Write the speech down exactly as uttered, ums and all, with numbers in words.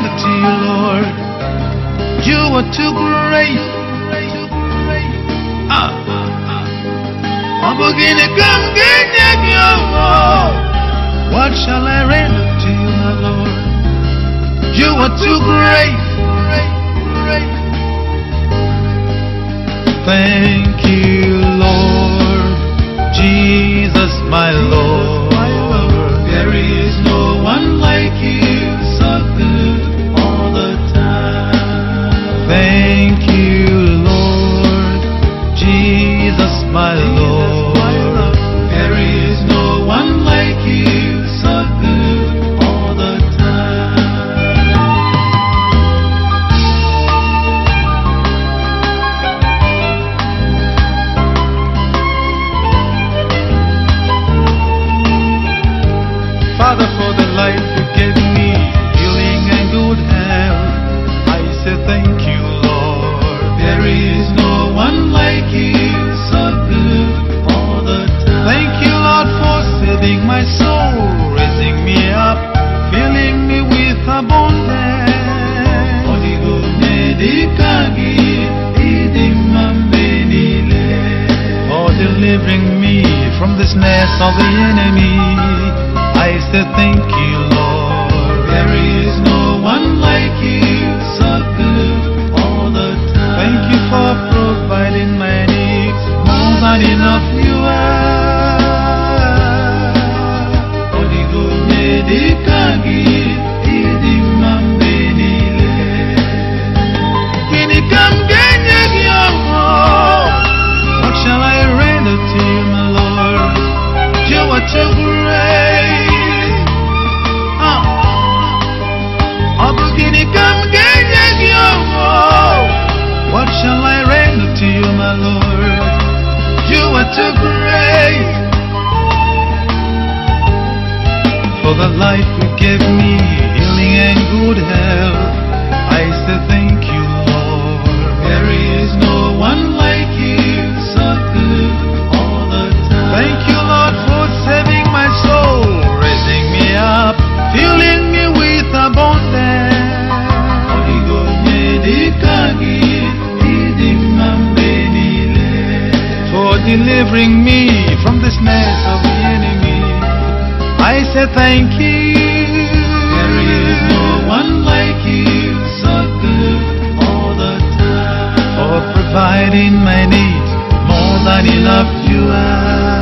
render to you, Lord. You are too great. Ah, I'm beginning to come get you. What shall I render to you, my Lord? You are too great. Thank you, Lord Jesus, my Lord. There is no one like you, so good all the time. Thank you, Lord Jesus, my Lord. There is no one like you, so good all the time. Father, for the life you gave me, healing and good health, I say thank you, Lord. There is no one like you, so good all the time. Thank you, Lord, for saving my soul, raising me up, filling me with abundance, for delivering me from the snares of the enemy. I say thank you, Lord. There is no one like you, so good all the time. Thank you for providing my needs, more than enough you are. What shall I render to you, my Lord? You are too great. What shall I render to you, my Lord? You are too great. For the life you gave me, healing and good health, I say thank you, Lord. There is no one like you, so good all the time. Thank you, Lord, for saving my soul, raising me up, filling me with abundance, for delivering me from the snares of the enemy. I say thank you. There is no one like you, so good all the time. For providing my needs, more than enough you are.